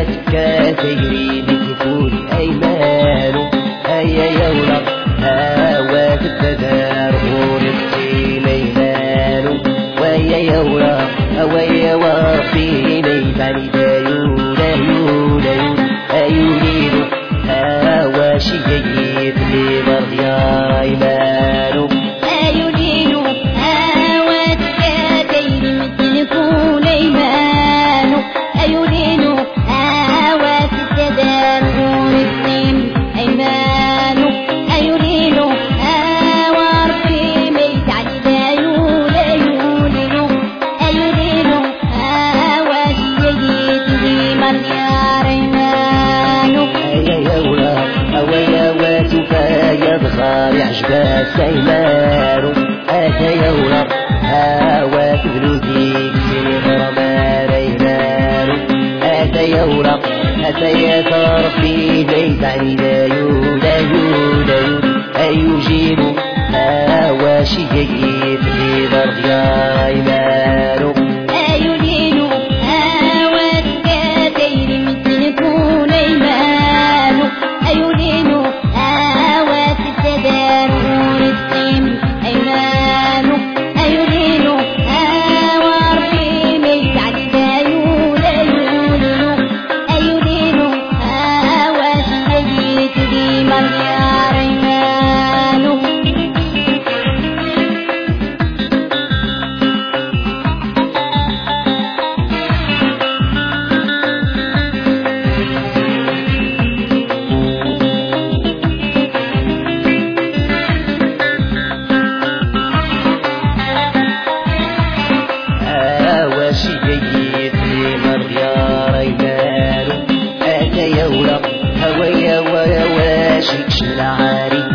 تيري بكفول أيمانه هيا يولا هوا تتدار ونفتي ميلانه ويا يولا هويا وربي ميتاني دايو دايو دايو أيولينو هوا شيجيت لي مرضيا أيمانه أيولينو هوا تتدار مثلكون أيمانه أيولينو هوا تتدار ونفتي أيمانه أيولينو هوا ربي ميتاني دايو دايو دايو أيولينو هوا شيجيت لي مرضيا أيمانه هيا يولا هويا واتفا يدخل يعجبك سيمانه هذا يولا هوا تبلوديك سيغرى ما ريمانه هذا يولا هذا يا ربي ميتاني دايو دايو دايو أيو جينو هوا شيجيت لي مرضيا أيمانه أيولينو هوا تتدار مثلكون أيمانه أيولينو هوا تتدار ونفتي أيمانه أيولينو هوا ربي ميتاني دايو دايو دايو أيولينو هوا شيجيت لي مرضيا أيمانه هواشي جيت لي مرضيا ريمانو هذا يولا هويا وواشي شمل عاري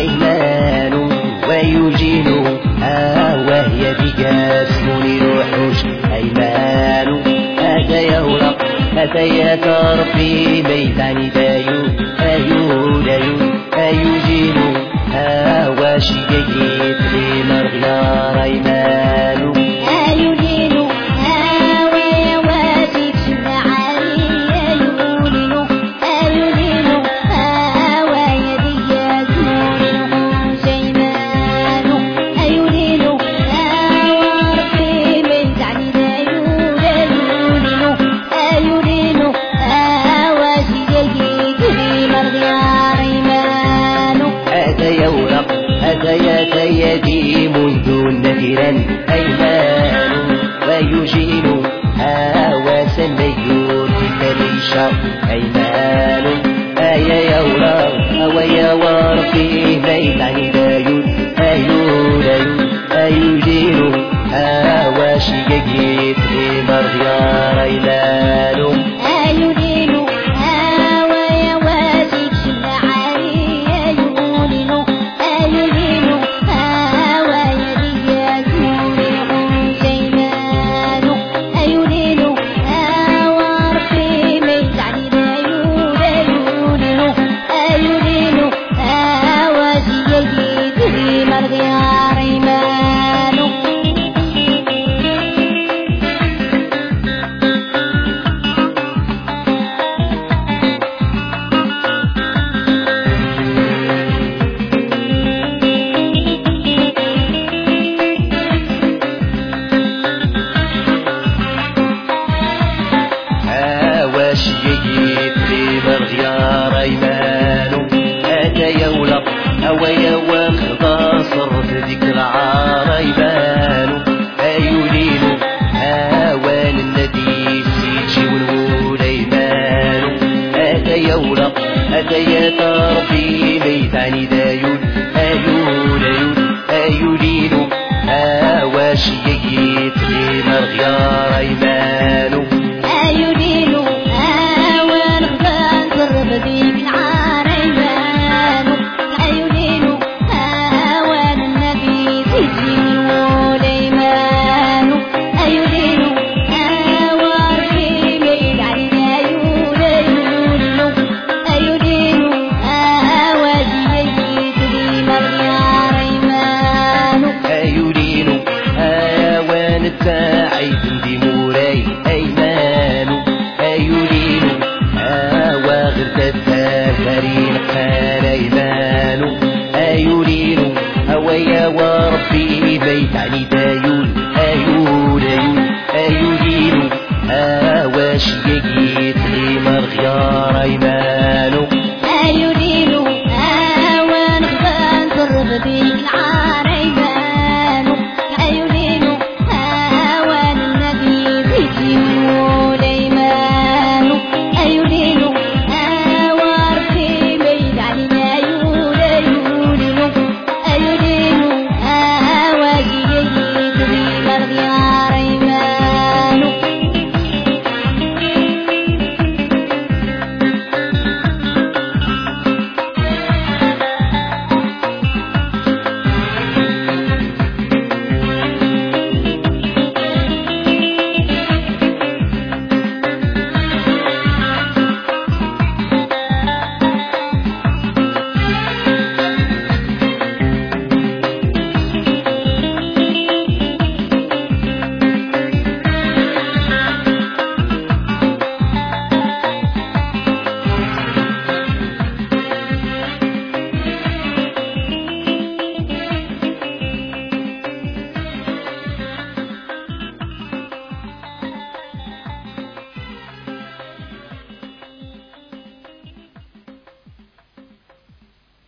أيمانو ويجينو وهي بقاس موني روحوش أيمانو هذا يولا هذا يا ربي ميتاني دايو أيو دايو أيو جينو هواشي جيت لي مرضيا ريمانو أيولينو هوا واسيك شمعالي أيولينو أيولينو هوا يديك نور شيمانو أيولينو هوا ربي ميتاني دايو أيولينو أيولينو هوا شيجيك لي مرضيا ريمانو هذا يورق هذا يدي منذ نذرا أيمان ويجين هوا سميون كريشا أيمان أيا يورق هويا ورقي ميتاني دايون أيون أيون أيجين هوا شيجيت لي مرضيا ريمانو أيولينو هوا واسيك شمعالي أيولينو أيولينو هوا يديك نور شيمانو أيولينو هوا ربي ميتاني دايو دايو دايو أيولينو هوا شيجيت لي مرضيا ريمانو هواشي جيت لي مرضيا ريمانو هذا يولا هويا واخذ صرت ذكرى ريمانو أيولينو هوان الندي سيتشي ونقول أيمانو هذا يولا هذا يا ربي ميتاني دايون أيون أيون أيولينو هواشي جيت لي مرضيا ريمانو أيولينو هوا نغدان ضرب بيك نعار أيمانو أيولينو هوا النبي تجي نقول أيمانو أيولينو هوا ربي ميتاني دايو دايو دايو أيولينو هوا جيجيت لي مرضيا ريمانو أيولينو هوان التاعي تندي موراي بالغيار ايمانو ايو دينو اوان خدان صرف ديك العار